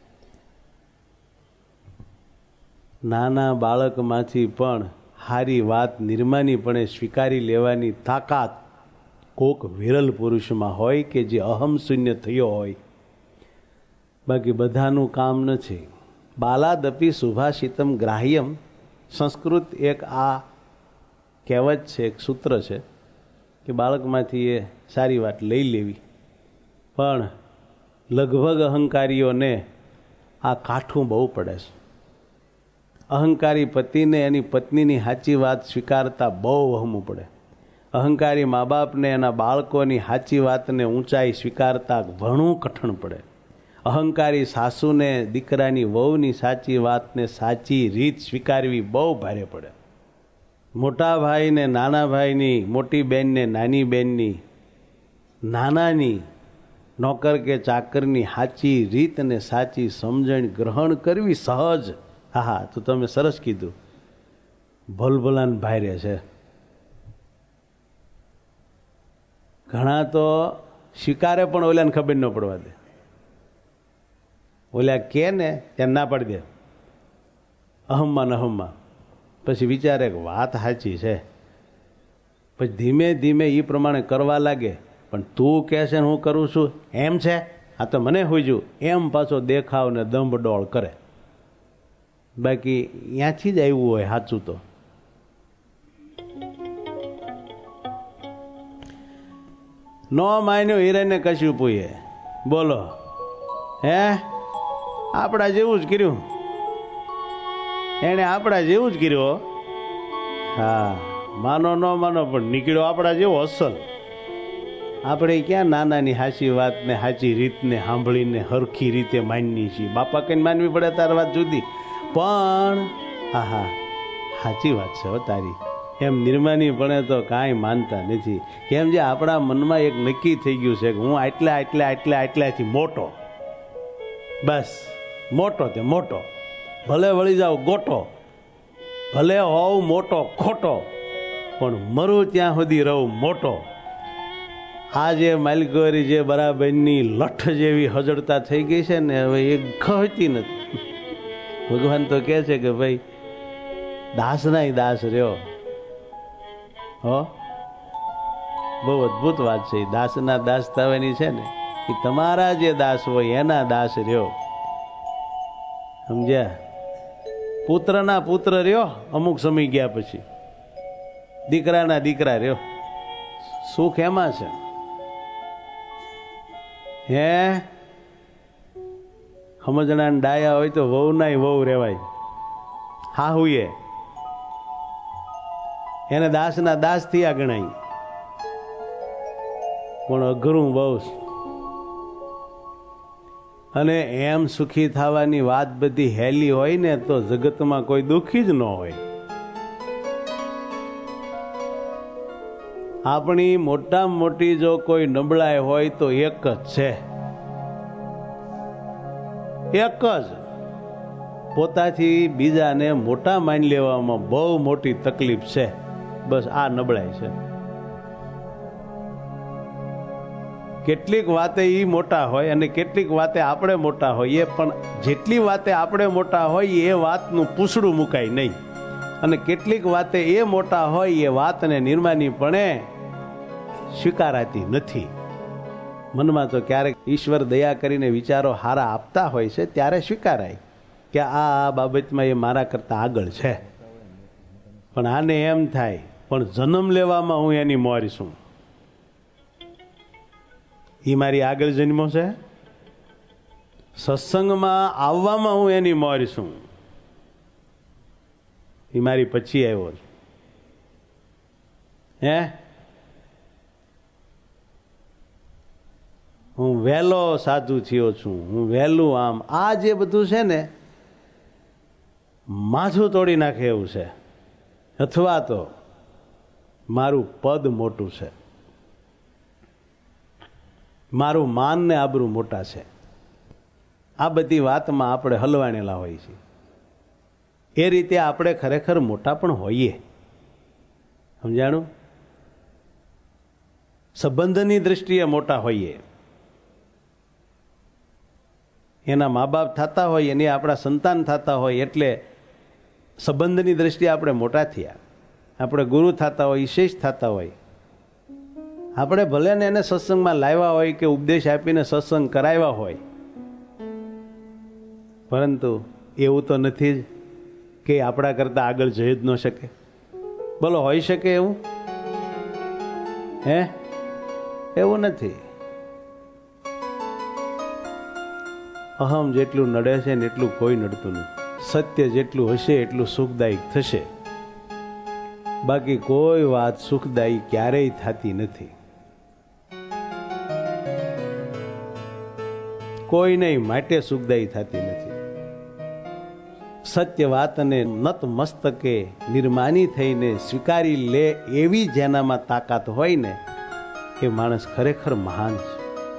નાના બાળકમાંથી પણ હારી વાત નિર્માનીપણે સ્વીકારી લેવાની તાકાત કોક વિરલ પુરુષમાં હોય કે જે અહમ શૂન્ય થયો હોય. બાકી બધાનું કામ નથી. બાલાદપી સુભાષિતમ ગ્રાહ્યમ સંસ્કૃત એક આ કહેવત છે, એક સૂત્ર છે કે બાળકમાંથી એ સારી વાત લઈ લેવી. પણ લગભગ અહંકારીઓને આ કાઠું બહુ પડે છે. અહંકારી પતિને એની પત્નીની સાચી વાત સ્વીકારતા બહુ વહમું પડે. અહંકારી મા બાપને એના બાળકોની સાચી વાતને ઊંચાઈ સ્વીકારતા ઘણું કઠણ પડે. અહંકારી સાસુને દીકરાની વહુની સાચી વાતને સાચી રીત સ્વીકારવી બહુ ભારે પડે. મોટા ભાઈને નાના ભાઈની, મોટી બહેનને નાની બહેનની, નાનાની નોકર કે ચાકરની સાચી રીત અને સાચી સમજણ ગ્રહણ કરવી સહજ. હા તો તમે સરસ કીધું, ભલભલાન ભારે છે. ઘણા તો સ્વીકારે પણ ઓલાને ખબર ન પડવા દે. ઓલા કે ને ત્યાં ના પાડી દે અહમમાં ને અહમમાં. પછી વિચારે કે વાત સાચી છે, પછી ધીમે ધીમે એ પ્રમાણે કરવા લાગે. પણ તું કહે છે ને હું કરું છું એમ છે, આ તો મને હોઈજું એમ પાછો દેખાવ ને દંભ ડોળ કરે. બાકી ત્યાંથી જ આવ્યું હોય સાચું તો. નો માન્યો હિરેને કશું પૂએ. બોલો હે આપણા જેવું જ કર્યું, એને આપણા જેવું જ કર્યું. હા માનો ન માનો પણ નીકળ્યો આપણા જેવો અસલ. આપણે ક્યાં નાનાની સાચી વાતને સાચી રીતને સાંભળીને હરખી રીતે માનીએ છીએ. બાપા કઈ માનવી પડે તાર વાત જુદી, પણ હા સાચી વાત છે હો તારી એમ નિર્માનીપણે તો કાંઈ માનતા નથી. કેમ જે આપણા મનમાં એક નક્કી થઈ ગયું છે કે હું આટલાથી મોટો, બસ મોટો તે મોટો, ભલે વળી જાવ ગોટો, ભલે હોવ મોટો ખોટો, પણ મરું ત્યાં સુધી રહું મોટો. આ જે માલિકોરી જે બરાબરની લઠ જેવી હજળતા થઈ ગઈ છે ને હવે એ ખહતી નથી. ભગવાન તો કહે છે કે ભાઈ દાસના દાસ રહ્યો. હો, બહુ અદભુત વાત છે. દાસના દાસ થવાની છે ને, એ તમારા જે દાસ હોય એના દાસ રહ્યો. સમજ્યા? પુત્રના પુત્ર રહ્યો અમુક સમય ગયા પછી, દીકરાના દીકરા રહ્યો. સુખ એમાં છે. હે, સમજણા ડાયા હોય તો વહુ નાય વહુ રેવાય. હાહુએ એને દાસના દાસ થયા ગણાય, પણ અઘરું બહુ. અને એમ સુખી થવાની વાત બધી હેલી હોય ને તો જગતમાં કોઈ દુઃખી જ ન હોય. આપણી મોટામાં મોટી જો કોઈ નબળાઈ હોય તો એક જ છે, એક જ. પોતાથી બીજાને મોટા માની લેવામાં બહુ મોટી તકલીફ છે. બસ આ નબળાઈ છે. કેટલીક વાતે એ મોટા હોય અને કેટલીક વાતે આપણે મોટા હોઈએ, પણ જેટલી વાતે આપણે મોટા હોય એ વાતનું પૂછડું મુકાય નહીં. અને કેટલીક વાતે એ મોટા હોય એ વાતને નિર્માનીપણે સ્વીકારાતી નથી. મનમાં તો ક્યારેક ઈશ્વર દયા કરીને વિચારો હારા આપતા હોય છે ત્યારે સ્વીકારાય કે આ બાબતમાં એ મારા કરતાં આગળ છે. પણ આને એમ થાય પણ જન્મ લેવામાં હું એની મોર છું, એ મારી આગળ જન્મો છે. સત્સંગમાં આવવામાં હું એની મોર છું, એ મારી પછી આવ્યો છે. હે, હું વહેલો સાધુ થયો છું, હું વહેલું આમ. આ જે બધું છે ને માથું તોડી નાખે એવું છે. અથવા તો મારું પદ મોટું છે, મારું માન ને આબરૂ મોટા છે. આ બધી વાતમાં આપણે હલવાણેલા હોઈએ છીએ. એ રીતે આપણે ખરેખર મોટા પણ હોઈએ. સમજાણું? સંબંધની દૃષ્ટિએ મોટા હોઈએ. એના મા બાપ થતા હોય, એની આપણા સંતાન થતા હોય, એટલે સંબંધની દ્રષ્ટિએ આપણે મોટા થયા. આપણે ગુરુ થતા હોય, શિષ્ય થતા હોય. આપણે ભલે ને એને સત્સંગમાં લાવ્યા હોય કે ઉપદેશ આપીને સત્સંગ કરાવ્યા હોય, પરંતુ એવું તો નથી જ કે આપણા કરતાં આગળ જઈ જ ન શકે. બોલો, હોઈ શકે એવું? હે, એવું નથી. અહમ જેટલું નડે છે ને એટલું કોઈ નડતું નથી. સત્ય જેટલું હશે એટલું સુખદાયક થશે. બાકી કોઈ વાત સુખદાયી ક્યારેય થતી નથી. કોઈ નહીં માટે સુખદાયી થતી નથી. સત્ય વાતને નત મસ્તકે નિર્માની થઈને સ્વીકારી લે એવી જેનામાં તાકાત હોય ને એ માણસ ખરેખર મહાન છે.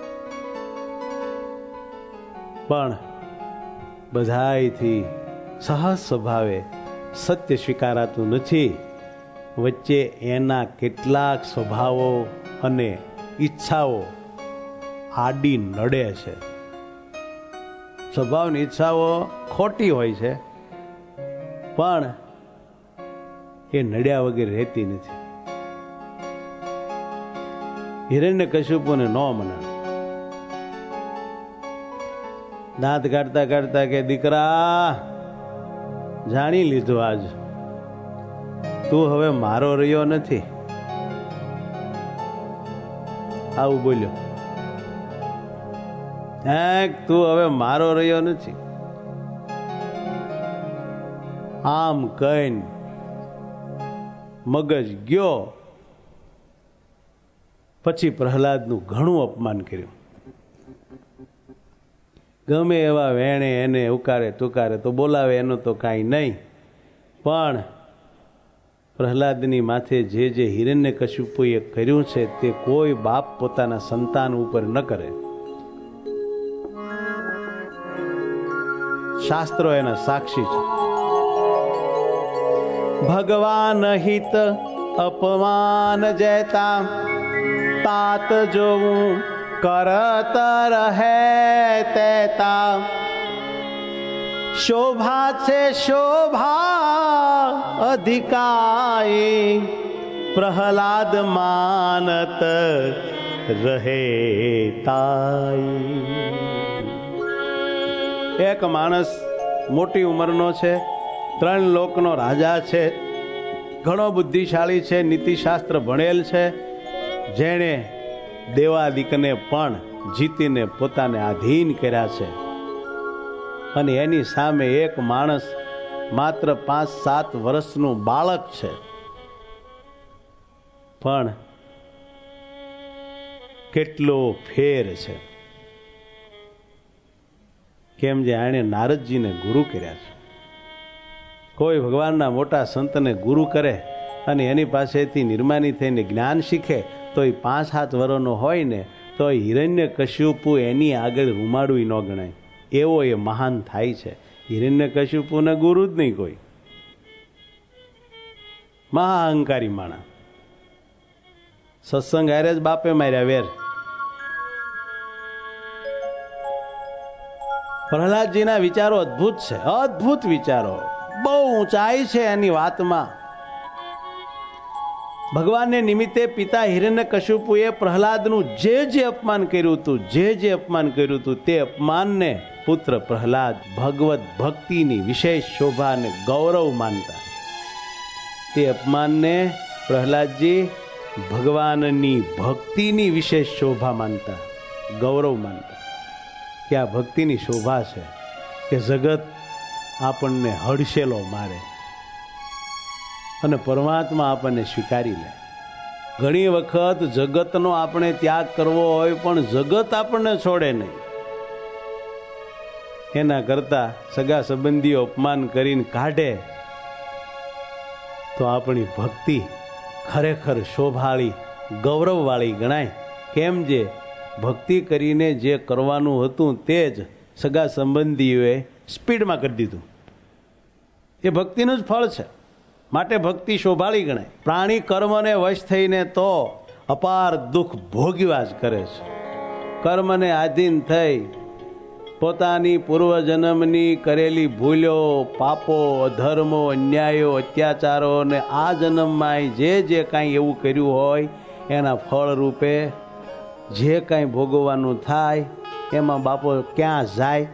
પણ બધાયથી સહજ સ્વભાવે સત્ય સ્વીકારાતું નથી. વચ્ચે એના કેટલાક સ્વભાવો અને ઈચ્છાઓ આડી નડે છે. સ્વભાવની ઈચ્છાઓ ખોટી હોય છે, પણ એ નડ્યા વગર રહેતી નથી. હિરણ્યકશ્યપુને ન મનાય. દાંત કાઢતા કાઢતા કે દીકરા, જાણી લીધું આજ તું હવે મારો રહ્યો નથી. આવું બોલ્યો. તું હવે મારો રહ્યો નથી. આમ કહીને મગજ ગયો. પછી પ્રહલાદનું ઘણું અપમાન કર્યું. ગમે એવા વેણે એને ઉકારે તુકારે તો બોલાવે, એનું તો કાંઈ નહીં. પણ પ્રહલાદની માથે જે જે હિરણ્યકશ્યપુએ કર્યું છે તે કોઈ બાપ પોતાના સંતાન ઉપર ન કરે. શાસ્ત્રો એના સાક્ષી છે. ભગવાન હિત અપમાન જયતા તાત જોવું કરત રહે તેતા શોભા છે શોભા અધિકાય, પ્રહલાદ માનત રહે તાઈ. એક માણસ મોટી ઉંમરનો છે, 3 લોકનો રાજા છે, ઘણો બુદ્ધિશાળી છે, નીતિશાસ્ત્ર ભણેલ છે, જેણે દેવાદિકને પણ જીતીને પોતાને આધીન કર્યા છે. અને એની સામે એક માણસ માત્ર 5-7 વર્ષનું બાળક છે, પણ કેટલો ફેર છે. કેમ જે આણે નારદજીને ગુરુ કર્યા છે. કોઈ ભગવાનના મોટા સંતને ગુરુ કરે અને એની પાસેથી નિર્માની થઈને જ્ઞાન શીખે તો એ 5-7 વર્ષનો હોય ને તો હિરણ્યકશ્યપુ એની આગળ રૂમાડું ન ગણાય, એવો એ મહાન થાય છે. હિરણ્યકશ્યપુને ગુરુ જ નહીં કોઈ, મહા અહંકારી માણસ. સત્સંગ હારે જ બાપે માર્યા વેર. પ્રહલાદજીના વિચારો અદ્ભુત છે, અદ્ભુત વિચારો, બહુ ઊંચાઈ છે એની વાતમાં. ભગવાનને નિમિત્તે પિતા હિરણ્યકશ્યપુએ પ્રહલાદનું જે અપમાન કર્યું હતું, જે અપમાન કર્યું હતું તે અપમાનને પુત્ર પ્રહલાદ ભગવત ભક્તિની વિશેષ શોભા અને ગૌરવ માનતા. તે અપમાનને પ્રહલાદજી ભગવાનની ભક્તિની વિશેષ શોભા માનતા, ગૌરવ માનતા કે આ ભક્તિની શોભા છે કે જગત આપણને હડસેલો મારે અને પરમાત્મા આપણને સ્વીકારી લે. ઘણી વખત જગતનો આપણે ત્યાગ કરવો હોય પણ જગત આપણને છોડે નહીં. એના કરતા સગા સંબંધીઓ અપમાન કરીને કાઢે તો આપણી ભક્તિ ખરેખર શોભાળી ગૌરવવાળી ગણાય. કેમ જે ભક્તિ કરીને જે કરવાનું હતું તે જ સગા સંબંધીઓએ સ્પીડમાં કરી દીધું. એ ભક્તિનું જ ફળ છે, માટે ભક્તિ શોભાળી ગણાય. પ્રાણી કર્મને વશ થઈને તો અપાર દુઃખ ભોગવ્યા જ કરે છે. કર્મને આધીન થઈ પોતાની પૂર્વજન્મની કરેલી ભૂલો, પાપો, અધર્મો, અન્યાયો, અત્યાચારો અને આ જન્મમાં જે કાંઈ એવું કર્યું હોય એના ફળ રૂપે જે કાંઈ ભોગવવાનું થાય એમાં બાપો ક્યાં જાય?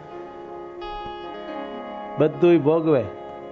બધું ભોગવે,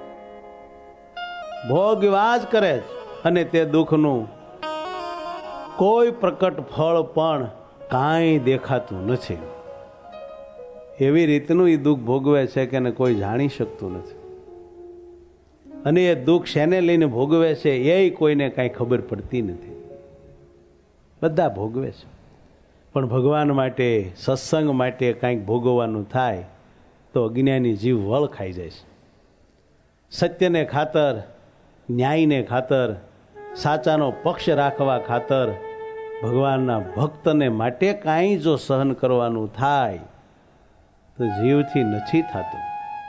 ભોગવા જ કરે છે. અને તે દુઃખનું કોઈ પ્રકટ ફળ પણ કાંઈ દેખાતું નથી. એવી રીતનું એ દુઃખ ભોગવે છે કે કોઈ જાણી શકતું નથી. અને એ દુઃખ શેને લઈને ભોગવે છે એ કોઈને કાંઈ ખબર પડતી નથી. બધા ભોગવે છે, પણ ભગવાન માટે, સત્સંગ માટે કાંઈક ભોગવવાનું થાય તો અજ્ઞાની જીવ વળ ખાઈ જાય છે. સત્યને ખાતર, ન્યાયને ખાતર, સાચાનો પક્ષ રાખવા ખાતર ભગવાનના ભક્તને માટે કાંઈ જો સહન કરવાનું થાય તો જીવથી નથી થતું.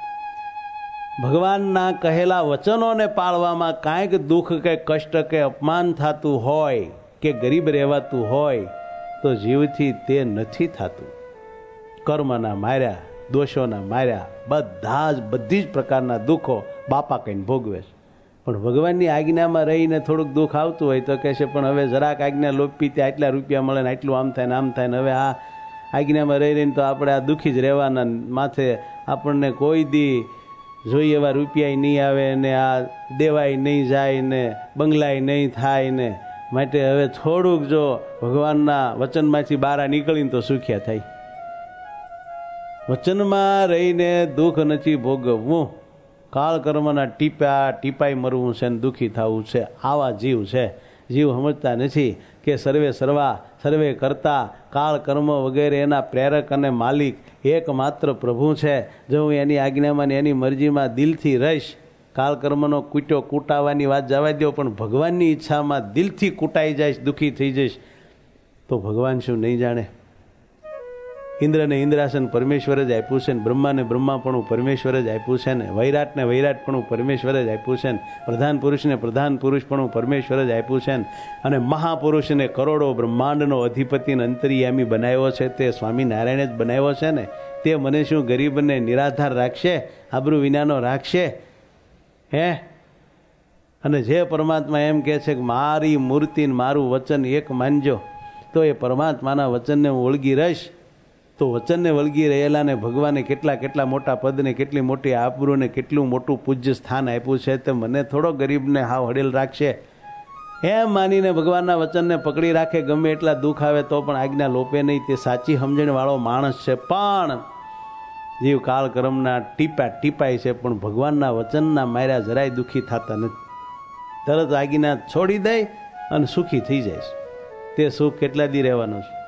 ભગવાનના કહેલા વચનોને પાળવામાં કાંઈક દુઃખ કે કષ્ટ કે અપમાન થતું હોય કે ગરીબ રહેવાતું હોય તો જીવથી તે નથી થતું. કર્મના માર્યા, દોષોના માર્યા બધી જ પ્રકારના દુઃખો બાપા કહીને ભોગવે છે. પણ ભગવાનની આજ્ઞામાં રહીને થોડુંક દુઃખ આવતું હોય તો કહેશે પણ હવે જરાક આજ્ઞા લોપી ત્યાં આટલા રૂપિયા મળે ને આટલું આમ થાય ને આમ થાય ને હવે આ આજ્ઞામાં રહી રહીને તો આપણે આ દુઃખી જ રહેવાના. માથે આપણને કોઈ દી જોઈએ એવા રૂપિયા નહીં આવે ને આ દેવાય નહીં જાય ને બંગલાય નહીં થાય ને માટે હવે થોડુંક જો ભગવાનના વચનમાંથી બહાર નીકળીને તો સુખ્યા થાય. વચનમાં રહીને દુઃખ નથી ભોગવવું, કાળ કર્મના ટીપાઈ મરવું છે ને દુઃખી થવું છે. આવા જીવ છે. જીવ સમજતા નથી કે સર્વે સર્વા, સર્વે કરતા, કાળ કર્મ વગેરે એના પ્રેરક અને માલિક એકમાત્ર પ્રભુ છે. જો હું એની આજ્ઞામાં એની મરજીમાં દિલથી રહીશ, કાળ કર્મનો કૂટ્યો કૂટાવાની વાત જવા દો, પણ ભગવાનની ઈચ્છામાં દિલથી કૂટાઈ જઈશ, દુઃખી થઈ જઈશ તો ભગવાન શું નહીં જાણે? ઇન્દ્રને ઇન્દ્રાસન પરમેશ્વર જ આપ્યું છે ને, બ્રહ્માને બ્રહ્માપણું પરમેશ્વર જ આપ્યું છે ને, વૈરાટને વૈરાટપણું પરમેશ્વર જ આપ્યું છે ને, પ્રધાન પુરુષને પ્રધાન પુરુષપણું પરમેશ્વર જ આપ્યું છે ને, અને મહાપુરુષને કરોડો બ્રહ્માંડનો અધિપતિ અને અંતર્યામી બનાવ્યો છે તે સ્વામિનારાયણે જ બનાવ્યો છે ને. તે મને શું ગરીબને નિરાધાર રાખશે, આબરૂ વિનાનો રાખશે? હે? અને જે પરમાત્મા એમ કહે છે કે મારી મૂર્તિ મારું વચન એક માનજો, તો એ પરમાત્માના વચનને હું વળગી રહીશ. તો વચનને વળગી રહેલાને ભગવાને કેટલા મોટા પદને, કેટલી મોટી આબરૂને, કેટલું મોટું પૂજ્ય સ્થાન આપ્યું છે. તે મને થોડો ગરીબને હાવ હડેલ રાખશે એમ માનીને ભગવાનના વચનને પકડી રાખે, ગમે એટલા દુઃખ આવે તો પણ આજ્ઞા લોપે નહીં. તે સાચી સમજણવાળો માણસ છે. પણ જીવ કાળ કર્મના ટીપાય છે, પણ ભગવાનના વચનના માર્યા જરાય દુઃખી થતા નથી. તરત આજ્ઞા છોડી દે અને સુખી થઈ જાય છે. તે સુખ કેટલા દી રહેવાનું છે?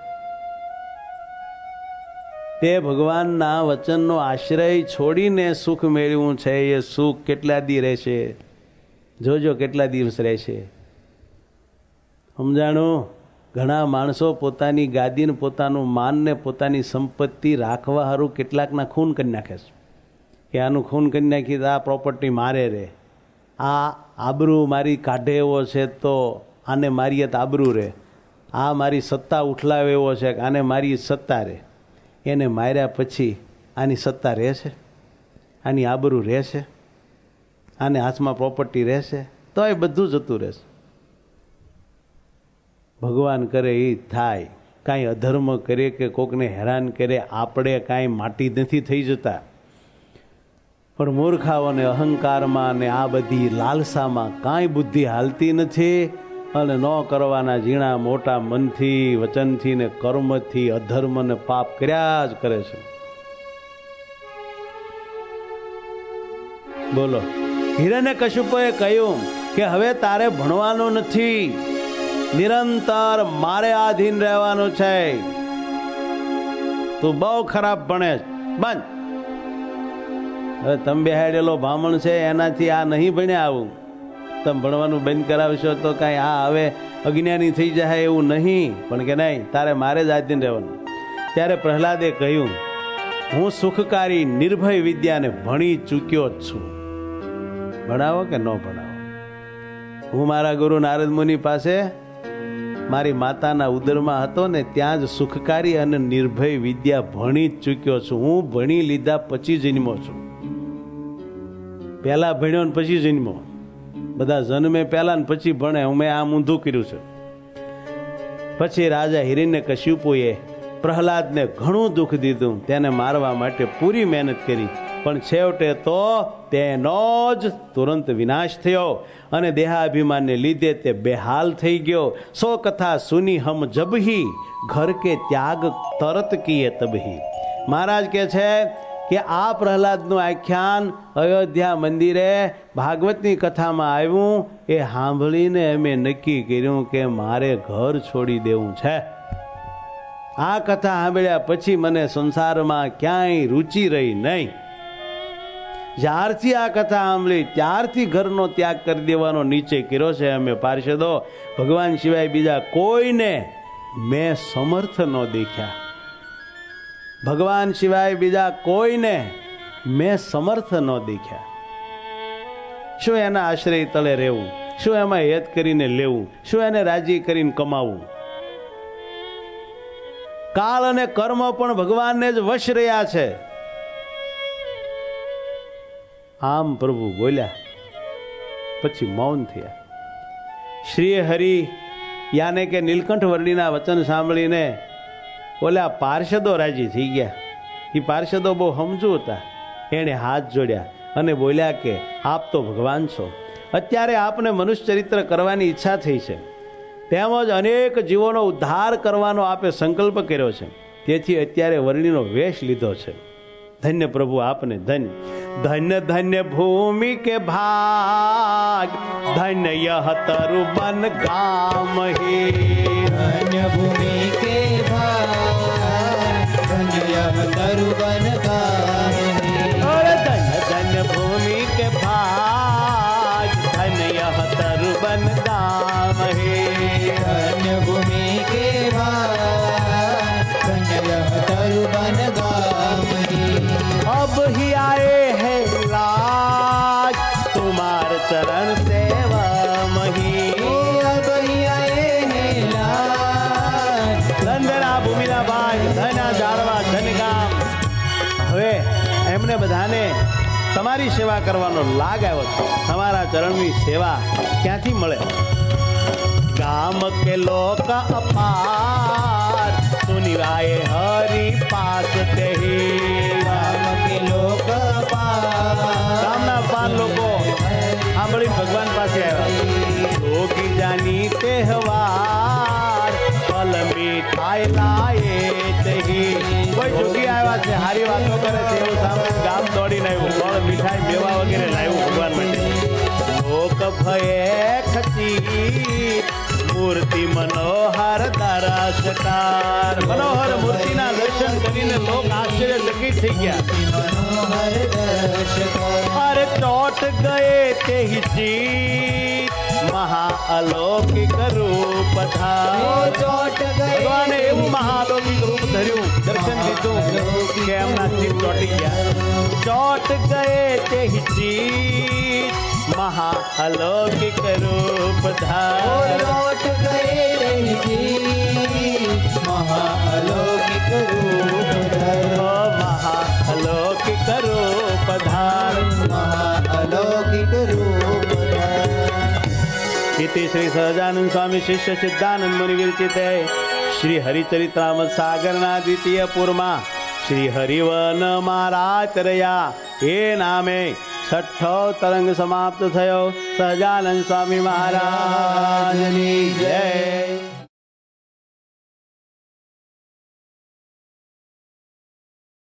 તે ભગવાનના વચનનો આશ્રય છોડીને સુખ મેળવ્યું છે. એ સુખ કેટલા દી રહેશે? જોજો કેટલા દિવસ રહેશે. સમજાણું? ઘણા માણસો પોતાની ગાદીને, પોતાનું માનને, પોતાની સંપત્તિ રાખવા સારું કેટલાકના ખૂન કરી નાખે છે. કે આનું ખૂન કરી નાખી તો આ પ્રોપર્ટી મારે રહે, આ આબરૂ મારી કાઢે એવો છે તો આને મારીએ તો આબરૂ રહે, આ મારી સત્તા ઉઠલાવે એવો છે કે આને મારી સત્તા રહે. એને માર્યા પછી આની સત્તા રહેશે? આની આબરૂ રહેશે? આને હાથમાં પ્રોપર્ટી રહેશે? તો એ બધું જતું રહેશે. ભગવાન કરે એ થાય. કાંઈ અધર્મ કરે કે કોકને હેરાન કરે, આપણે કાંઈ માટી નથી થઈ જતા. પણ મૂર્ખાઓને અહંકારમાં ને આ બધી લાલસામાં કાંઈ બુદ્ધિ હાલતી નથી. અને ન કરવાના ઝીણા મોટા મનથી, વચનથી ને કર્મથી અધર્મ ને પાપ કર્યા જ કરે છે. બોલો, હિરણ્યકશ્યપુએ કહ્યું કે હવે તારે ભણવાનું નથી, નિરંતર મારે આધીન રહેવાનું છે. તું બહુ ખરાબ ભણે બંધ. હવે તમે બેહાડેલો બ્રાહ્મણ છે એનાથી આ નહીં ભણ્યા. આવું તમે ભણવાનું બંધ કરાવશો તો કાંઈ આ હવે અજ્ઞાની થઈ જાય એવું નહીં. પણ કે નહીં, તારે મારે જ આધીન રહેવાનું. ત્યારે પ્રહલાદે કહ્યું, હું સુખકારી નિર્ભય વિદ્યાને ભણી ચૂક્યો જ છું. ભણાવો કે ન ભણાવો, હું મારા ગુરુ નારદ મુનિ પાસે મારી માતાના ઉદરમાં હતો ને ત્યાં જ સુખકારી અને નિર્ભય વિદ્યા ભણી જ ચૂક્યો છું. હું ભણી લીધા પછી જન્મો છું. પહેલા ભણ્યો ને પછી જન્મો. બધા જન્મે પહેલા ને પછી ભણે. મેં આમ ઊંધું કર્યું છે. પછી રાજા હિરણ્યકશ્યપુએ પ્રહલાદને ઘણું દુઃખ દીધું, તેને મારવા માટે પૂરી મહેનત કરી, પણ છેવટે તો તેનો જ તુરંત વિનાશ થયો અને દેહાભિમાનને લીધે તે બેહાલ થઈ ગયો. સો કથા સુની હમ જબહી, ઘર કે ત્યાગ તરત કીએ તબહી. મહારાજ કે છે કે આ પ્રહલાદનું આખ્યાન અયોધ્યા મંદિરે ભાગવતની કથામાં આવ્યું. એ સાંભળીને અમે નક્કી કર્યું કે મારે ઘર છોડી દેવું છે. આ કથા સાંભળ્યા પછી મને સંસારમાં ક્યાંય રુચિ રહી નહીં. જ્યારથી આ કથા સાંભળી ત્યારથી ઘરનો ત્યાગ કરી દેવાનો નિશ્ચય કર્યો છે અમે પાર્ષદો. ભગવાન સિવાય બીજા કોઈને મેં સમર્થ ન દેખ્યા. ભગવાન સિવાય બીજા કોઈને મેં સમર્થ ન દેખ્યા. શું એના આશ્રય તળે રહેવું? શું એમાં હેત કરીને લેવું? શું એને રાજી કરીને કમાવું? કાળ અને કર્મ પણ ભગવાનને જ વશ રહ્યા છે. આમ પ્રભુ બોલ્યા, પછી મૌન થયા. શ્રી હરિ યાને કે નીલકંઠ વર્ણીના વચન સાંભળીને ઓલા પાર્ષદો રાજી થઈ ગયા. એ પાર્ષદો બહુ સમજુ હતા. એણે હાથ જોડ્યા અને બોલ્યા કે આપ તો ભગવાન છો. અત્યારે આપને મનુષ્ય ચરિત્ર કરવાની ઈચ્છા થઈ છે, તેમજ અનેક જીવોનો ઉદ્ધાર કરવાનો આપે સંકલ્પ કર્યો છે. તેથી અત્યારે વર્ણીનો વેશ લીધો છે. ધન્ય પ્રભુ આપને ધન્ય. ધન્ય ધન્ય ભૂમિ કે ભાગ, ધન્ય યહ તરુ બન ગામ હે. ધન્ય ભૂમિ કે ભાગ, ધન્ય યહ તરુ બન ગામ હે. ધન્ય ધન્ય ભૂમિ કે ભાગ, ધન્ય યહ તરુ બન ગામ હે. ધન્ય ભૂમિ કે ભાગ, ધન્ય યહ તરુ બન અમને બધાને તમારી સેવા કરવાનો લાગ આવ્યો છે. તમારા ચરણની સેવા ક્યાંથી મળે? ગામ કે લોક અપાર સુનિવાય હરિ પાસ તેહી. ગામ કે લોક ગામના અપાર લોકો સાંભળી ભગવાન પાસે આવ્યા. જોગી જાની તહેવાર ફલ મીઠાઈ લાયે તેહી. કોઈ જોગી આવ્યા છે, હારી વાતો કરે છે એવું સાંભળી ગામ દોડીને આવ્યું. ફળ મીઠાઈ મેવા વગેરે લાવ્યું ભગવાન માટે. લોક ભયે ખચી મૂર્તિ મનોહર દરસકાર. મનોહર મૂર્તિના દર્શન કરીને લોક આશ્ચર્યચકિત થઈ ગયા. અરે ચોટ ગયે તે જીત મહાઅલૌકિક રૂપ ધાર. ભગવાને એવું મહાઅલૌકિક રૂપ ધર્યું, દર્શન દીધું કે એમના ચિત્ત ચોટી ગયા. ચોટ ગયે તે જીત મહાઅલૌકિક રૂપ ધાર. ચોટ ગયે મહાઅલૌકિક રૂપ ધાર. મહાઅલૌકિક રૂપ ધાર. મહાઅલૌકિક રૂપ ધાર. इति श्री सहजानंद स्वामी शिष्य सिद्धानंद मुनि विरचित श्री हरिचरित्रामृत सागरना द्वितीय पूर्मा श्री हरिवन महाराचर्या એ નામે છઠ્ઠો તરંગ સમાપ્ત થયો. સહજાનંદ સ્વામી મહારાજની જય.